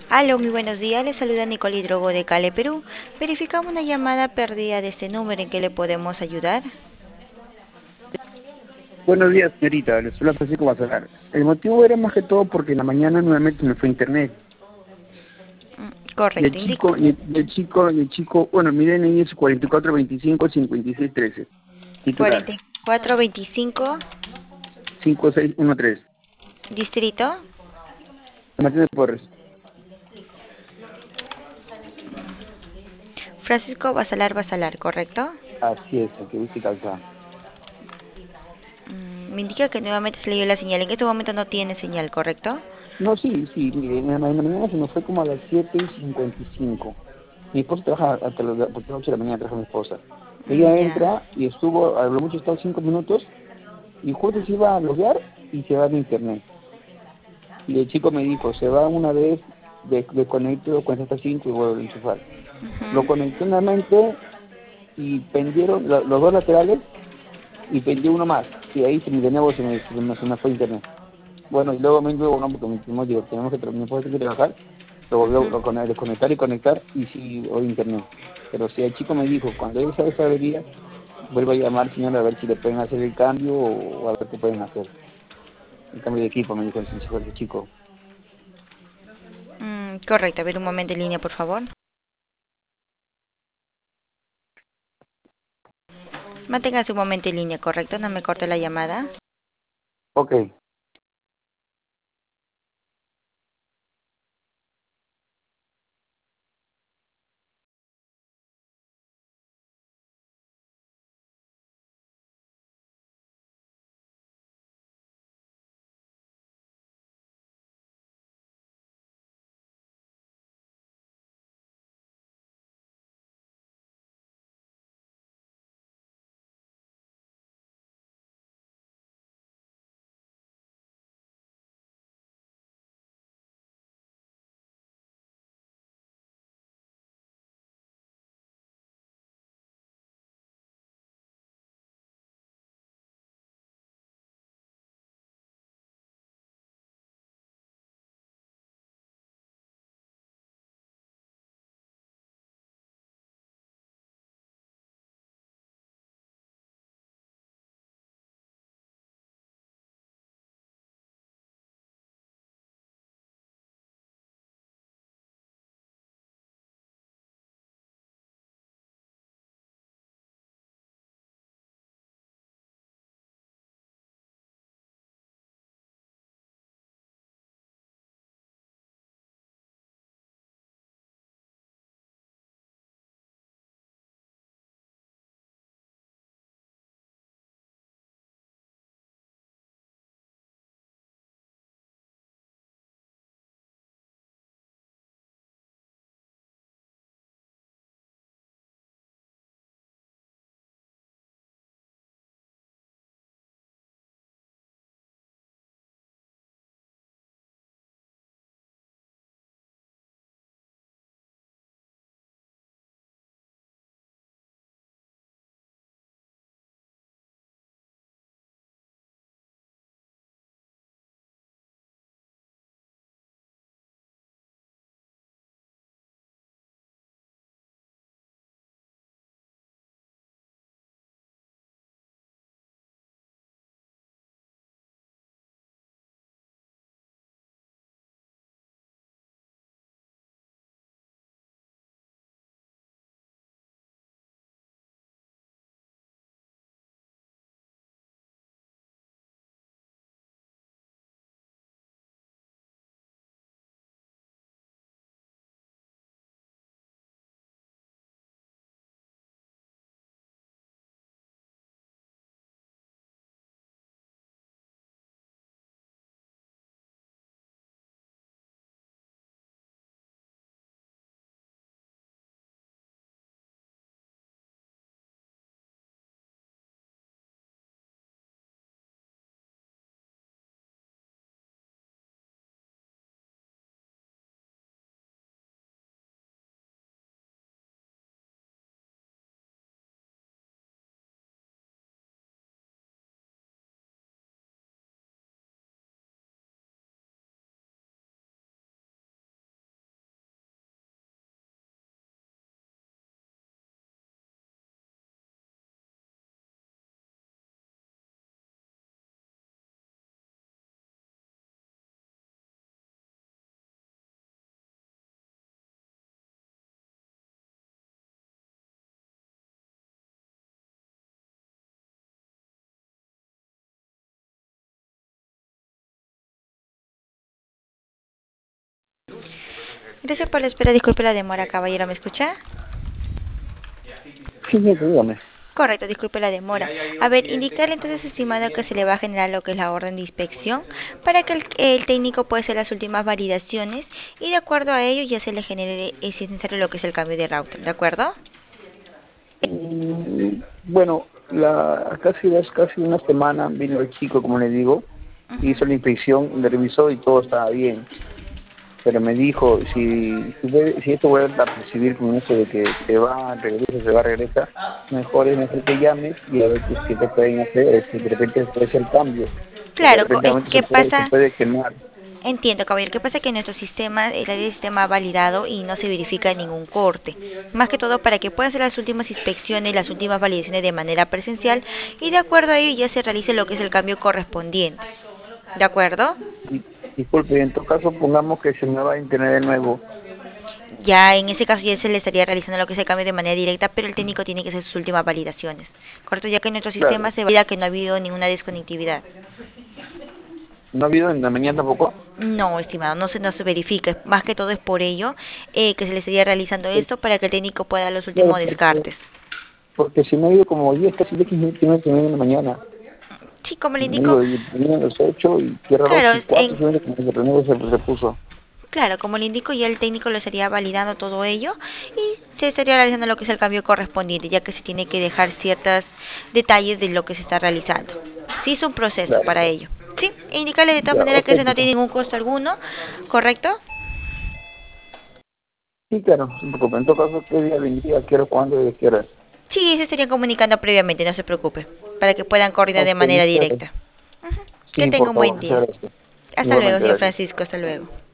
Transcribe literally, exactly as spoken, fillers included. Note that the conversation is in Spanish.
Aló, muy buenos días. Le saluda Nicole Hidrogo de Cale, Perú. Verificamos una llamada perdida de este número. ¿En que le podemos ayudar? Buenos días, señorita. Les habla Francisco Basalar. El motivo era más que todo porque en la mañana nuevamente me fue internet. Mm, Y el correcto, indico. chico, y el, y el chico, y el chico, bueno, mi D N I es cuatro cuatro veinticinco cincuenta y seis trece. Titular, cuarenta y cuatro veinticinco, cinco seis uno tres. distrito. Martínez Porres. Francisco Basalar Basalar, ¿correcto? Así es, el que dice calzada. Mm, me indica que nuevamente se le dio la señal. En este momento no tiene señal, ¿correcto? No, sí, sí, mire, en la, ma- en la mañana se nos fue como a las siete y cincuenta y cinco. Mi esposa trabaja hasta las porque ocho de la mañana, trabaja mi esposa. Mm, Ella ya. entra y estuvo, a lo mucho estado cinco minutos, y justo se iba a loguear y se va de internet. Y el chico me dijo, se va una vez, de, desconecto con esta cinco y vuelvo a enchufar. Lo Ujú. conecté nuevamente y pendieron lo- los dos laterales y pendió uno más. Y ahí se me, de nuevo se me, se me, se me fue internet. Bueno, y luego me luego no, porque me dijimos, digo, tenemos que, tra- mi esposa tiene que trabajar, lo volvió Ujú. a con- desconectar y conectar y sí, hoy internet. Pero si el chico me dijo, cuando él sabe esa avería, vuelvo a llamar, señor, a ver si le pueden hacer el cambio o, o a ver qué pueden hacer. El cambio de equipo, me dijo el, el chico. Mm, correcto, a ver un momento en línea, por favor. Manténgase un momento en línea, ¿correcto? No me corte la llamada. Ok. Gracias por la espera, disculpe la demora, caballero, ¿me escucha? Sí, sí, dígame. Correcto, disculpe la demora. A ver, indicarle entonces, estimado, que se le va a generar lo que es la orden de inspección para que el, el técnico pueda hacer las últimas validaciones y de acuerdo a ello ya se le genere, eh, si es necesario, lo que es el cambio de router, ¿de acuerdo? Mm, Bueno, la, casi, es casi una semana vino el chico, como le digo, hizo la inspección, le revisó y todo estaba bien. Pero me dijo, si, si, ve- si esto vuelve a percibir con eso de que se va, regresa, se va, regresa, mejor es mejor que llames y a ver qué, qué te pueden hacer, si de repente puede ser el cambio, porque de Claro, co- repente eh, se ¿qué puede, se pasa? puede quemar. Entiendo, caballero. ¿Qué pasa? Que nuestro sistema, el área del sistema ha validado y no se verifica ningún corte. Más que todo para que puedan hacer las últimas inspecciones, las últimas validaciones de manera presencial y de acuerdo a ello ya se realice lo que es el cambio correspondiente. ¿De acuerdo? Y, disculpe, en todo caso pongamos que se me va a internet de nuevo. Ya en ese caso ya se le estaría realizando lo que es el cambio de manera directa, pero el técnico tiene que hacer sus últimas validaciones. ¿Correcto? Ya que en nuestro sistema Claro, se valida que no ha habido ninguna desconectividad. no ha habido en la mañana tampoco. No, estimado, no se nos verifica. Más que todo es por ello eh, que se le estaría realizando Sí, esto para que el técnico pueda dar los claro, últimos porque, descartes. porque si me ha ido como diez, casi diez minutos en la mañana. Sí, como le Me indico, digo, y venía a las ocho y cierra dos claro, y es cuatro, en, como que el renuevo se repuso. claro, como le indico, ya el técnico le estaría validando todo ello y se estaría realizando lo que es el cambio correspondiente, ya que se tiene que dejar ciertos detalles de lo que se está realizando. Sí, es un proceso Claro, para ello. Sí, e indicarle de todas ya, maneras ok, que eso no pues. tiene ningún costo alguno, ¿correcto? Sí, claro, no se preocupe. En todo caso, qué día vendría, quiero, cuándo y qué hora. Sí, se estarían comunicando previamente, no se preocupe, para que puedan coordinar de Ok, manera muchas gracias. directa. Ujú. Que Sí, tenga por un favor, buen muchas día. gracias. Hasta luego, Igualmente, señor gracias. Francisco, hasta luego.